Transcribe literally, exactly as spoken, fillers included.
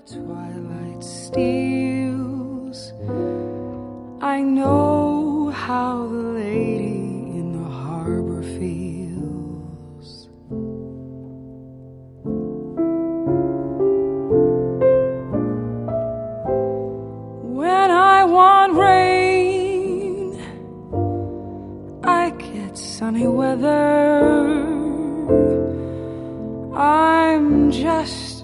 twilight steals, I know how the lady in the harbor feels. When I want rain, I get sunny weather. I'm just